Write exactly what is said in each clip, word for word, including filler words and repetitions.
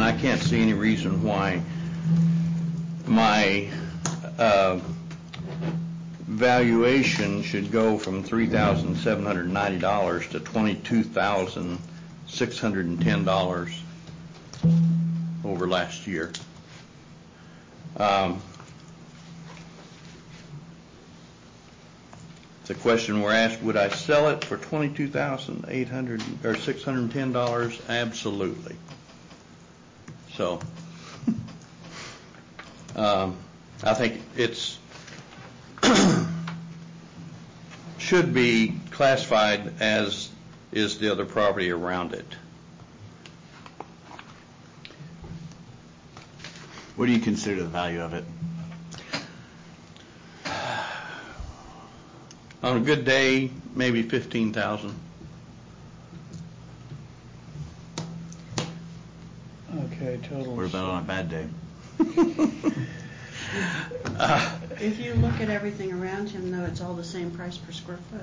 I can't see any reason why my uh, valuation should go from three thousand seven hundred ninety dollars to twenty-two thousand six hundred ten dollars over last year. Um, the question we're asked, would I sell it for twenty-two thousand eight hundred or six hundred ten dollars? Absolutely. So, um, I think it's should be classified as is the other property around it. What do you consider the value of it? On a good day, maybe fifteen thousand. Okay, total. What about on a bad day? uh, If you look at everything around him, though, it's all the same price per square foot.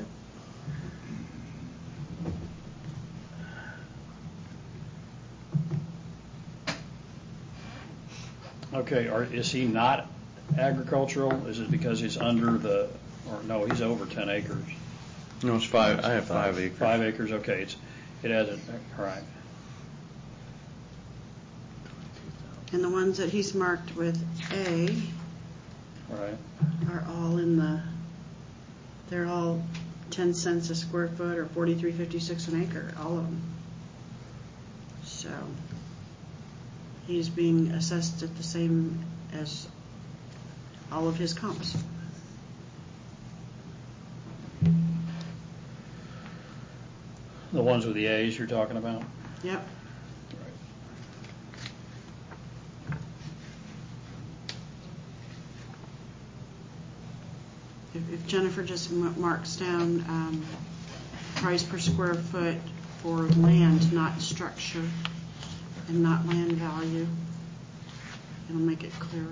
Okay, or is he not agricultural? Is it because he's under the, or no, he's over ten acres? No, it's five. I have five acres. Five acres. Okay, it's it has a all right. And the ones that he's marked with A Right. are all in the, they're all ten cents a square foot or forty-three fifty-six an acre, all of them. So he's being assessed at the same as all of his comps. The ones with the A's you're talking about? Yep. If, if Jennifer just m- marks down um, price per square foot for land, not structure, and not land value, it'll make it clearer.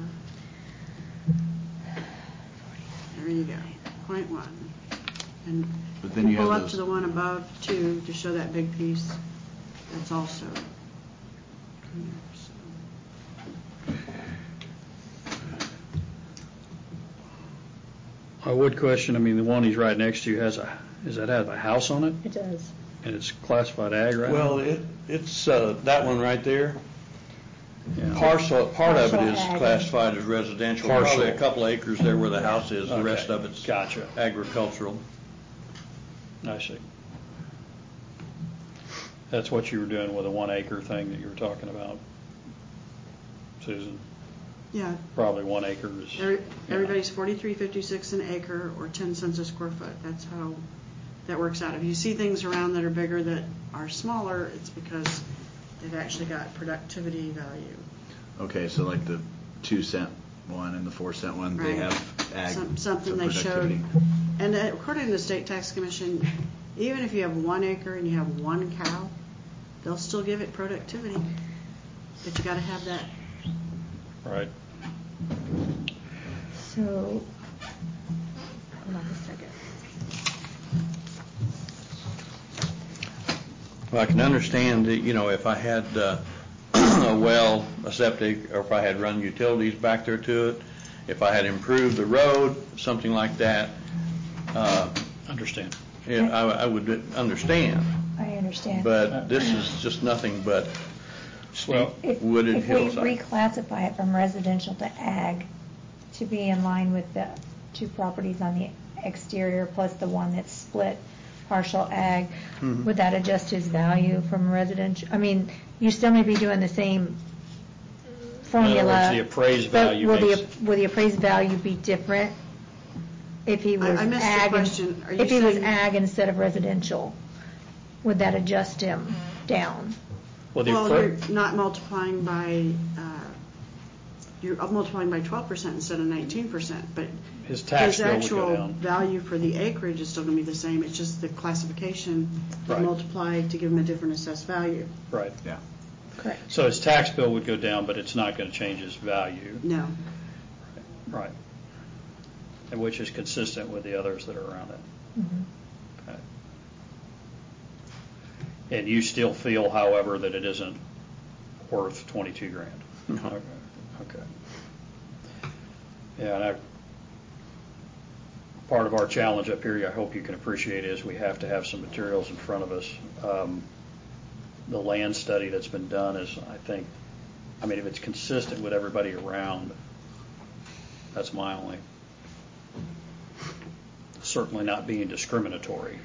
There you go, point one. And But then you pull have up those... to the one above too to show that big piece. That's also here. So. I would question, I mean, the one he's right next to has a, does that have a house on it? It does. And it's classified ag, right? Well, it, it's uh, that one right there. Yeah. Parcel, part of it Partial is ag. classified as residential. Partial. Probably a couple acres there where the house is. The Okay. rest of it's Gotcha. agricultural. I see. That's what you were doing with the one acre thing that you were talking about, Susan? Yeah. Probably one acre is... Every, yeah. everybody's forty-three fifty-six an acre or ten cents a square foot. That's how that works out. If you see things around that are bigger that are smaller, it's because they've actually got productivity value. Okay, so like the two cent one and the four cent one, they Right. have ag Some, something for they showed. productivity. And uh, according to the State Tax Commission, even if you have one acre and you have one cow, they'll still give it productivity. But you got to have that. Right. So, hold on a second. Well, I can understand that, you know, if I had uh, a well, a septic, or if I had run utilities back there to it, if I had improved the road, something like that, uh, Understand. yeah, I, I would understand. I understand. But this is just nothing but steep Well, If, wooded if we hillside. reclassify it from residential to ag to be in line with the two properties on the exterior plus the one that's split partial ag, Mhm. would that adjust his value from residential? I mean, you still may be doing the same formula. the appraised but value will makes- the, will the appraised value be different if he was I- I missed the ag? and- question. Are you If he was saying- ag instead of residential, would that adjust him down? Well, the Well, appra- you're not multiplying by, uh, you're multiplying by twelve percent instead of nineteen percent, but his tax his bill would go actual down. value for the acreage is still going to be the same. It's just the classification Right. multiplied to give him a different assessed value. Right. Yeah. Correct. So his tax bill would go down, but it's not going to change his value. No. Right. And which is consistent with the others that are around it. Mhm. Okay. And you still feel, however, that it isn't worth twenty-two grand. No. Okay. Okay. Yeah, and I, part of our challenge up here, I hope you can appreciate, is we have to have some materials in front of us. Um, the land study that's been done is, I think, I mean, if it's consistent with everybody around, that's my only, certainly not being discriminatory.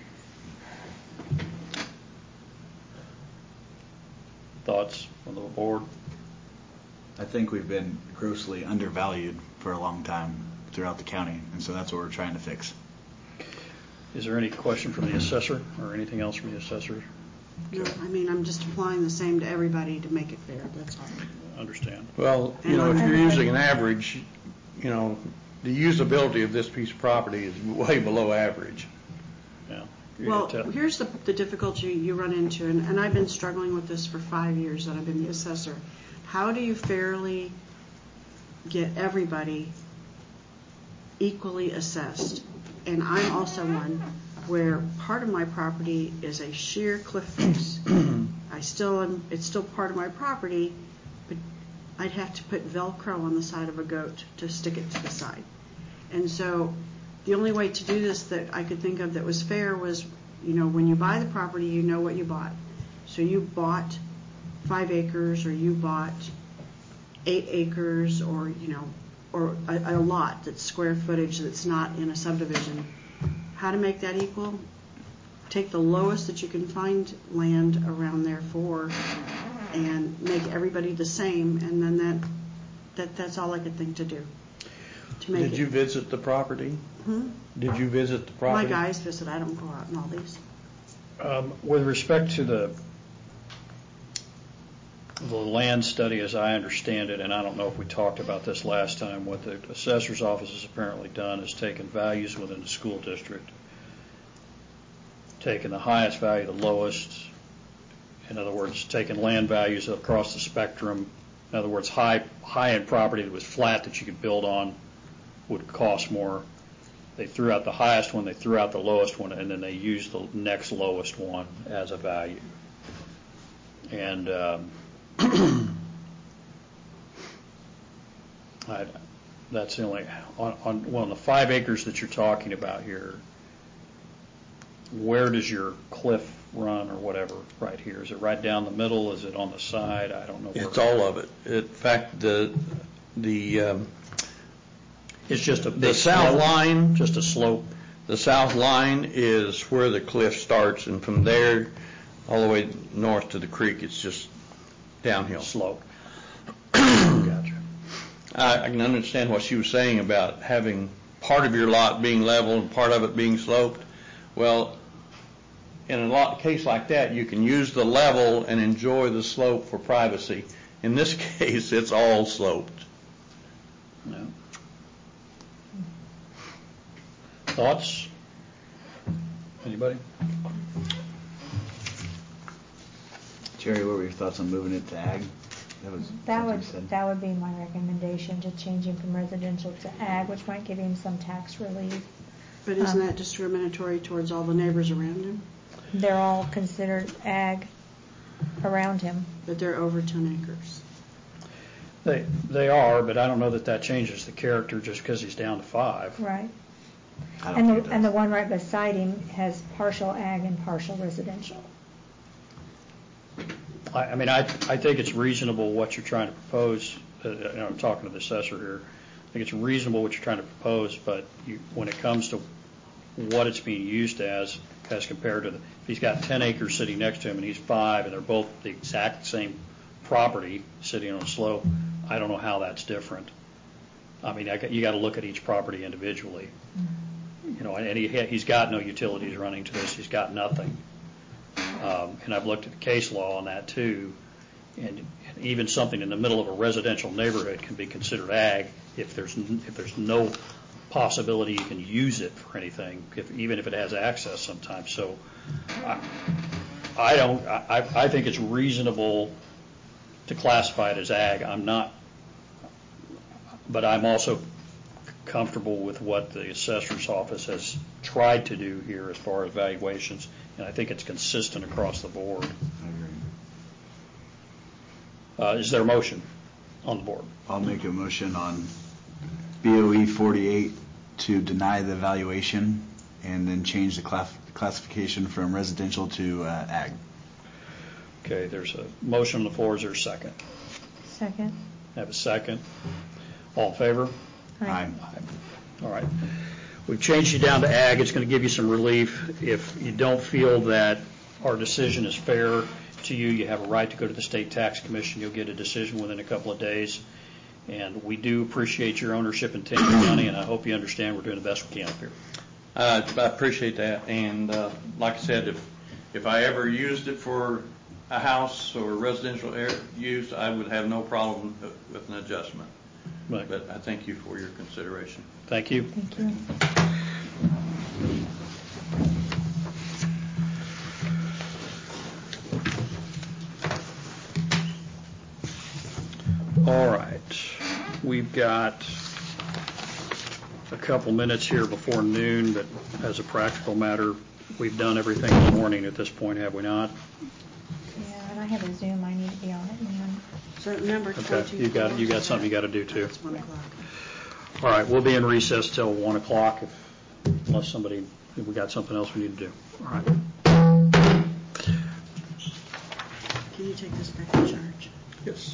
Thoughts from the board? I think we've been grossly undervalued for a long time throughout the county, and so that's what we're trying to fix. Is there any question from the assessor or anything else from the assessor? No, I mean, I'm just applying the same to everybody to make it fair, that's all. Understand. Well, you know, if you're using an average, you know, the usability of this piece of property is way below average. Yeah. You're Well, gonna tell- here's the, the difficulty you run into, and, and I've been struggling with this for five years that I've been the assessor. How do you fairly get everybody equally assessed? And I'm also one where part of my property is a sheer cliff face. I still am, it's still part of my property, but I'd have to put Velcro on the side of a goat to stick it to the side. And so the only way to do this that I could think of that was fair was, you know, when you buy the property, you know what you bought. So you bought five acres, or you bought eight acres, or, you know, or a, a lot that's square footage that's not in a subdivision. How to make that equal? Take the lowest that you can find land around there for, and make everybody the same, and then that, that that's all I could think to do. To make Did it, you visit the property? Hmm? Did you visit the My property? guys visit. I don't go out in all these. Um, with respect to the the land study, as I understand it, and I don't know if we talked about this last time, what the assessor's office has apparently done is taken values within the school district, taken the highest value, the lowest. In other words, taken land values across the spectrum. In other words, high high-end property that was flat that you could build on would cost more. They threw out the highest one, they threw out the lowest one, and then they used the next lowest one as a value. And um, I, that's the only, on, on, well, on the five acres that you're talking about here, where does your cliff run or whatever right here? Is it right down the middle? Is it on the side? I don't know. Where. It's all of it. In fact, the, the, um, It's just a the big south slope, line, just a slope. the south line is where the cliff starts, and from there all the way north to the creek, it's just downhill. Slope. Gotcha. I, I can understand what she was saying about having part of your lot being level and part of it being sloped. Well, in a lot case like that, you can use the level and enjoy the slope for privacy. In this case, it's all sloped. Yeah. Thoughts? Anybody? Jerry, what were your thoughts on moving it to ag? That was That something would, you said. that would be my recommendation, to change him from residential to ag, which might give him some tax relief. But isn't Um, that discriminatory towards all the neighbors around him? They're all considered ag around him. That they're over ten acres. They they are, but I don't know that that changes the character just because he's down to five. Right. I don't And think the, it and the does. one right beside him has partial ag and partial residential. I, I mean, I I think it's reasonable what you're trying to propose. Uh, you know, I'm talking to the assessor here. I think it's reasonable what you're trying to propose, but you, when it comes to what it's being used as, as compared to the, if he's got ten acres sitting next to him and he's five, and they're both the exact same property sitting on a slope, I don't know how that's different. I mean, I, got- you got to look at each property individually. You know, and he, he's got no utilities running to this. He's got nothing. Um, and I've looked at the case law on that too. And even something in the middle of a residential neighborhood can be considered ag if there's n- if there's no possibility you can use it for anything, if, even if it has access sometimes. So I, I don't. I, I think it's reasonable to classify it as ag. I'm not, but I'm also comfortable with what the assessor's office has tried to do here as far as valuations, and I think it's consistent across the board. I agree. Uh, Is there a motion on the board? I'll make a motion on B O E forty-eight to deny the valuation and then change the class- classification from residential to uh, ag. Okay, there's a motion on the floor. Is there a second? Second. Have a second. All in favor? Aye. All right. We've changed you down to ag. It's going to give you some relief. If you don't feel that our decision is fair to you, you have a right to go to the State Tax Commission. You'll get a decision within a couple of days. And we do appreciate your ownership in Tanner County, and I hope you understand we're doing the best we can up here. Uh, I appreciate that, and uh, like I said, if, if I ever used it for a house or residential air use, I would have no problem with an adjustment. But But I thank you for your consideration. thank you. Thank you. All right. We've got a couple minutes here before noon, but as a practical matter, we've done everything in the morning at this point, have we not? Yeah, and I have a Zoom I need to be on at noon. So remember, Okay, twenty-two. you got, you got something you got to do too. It's one o'clock. All right, we'll be in recess till one o'clock if, unless somebody, if we got something else we need to do. All right. Can you take this back in charge? Yes.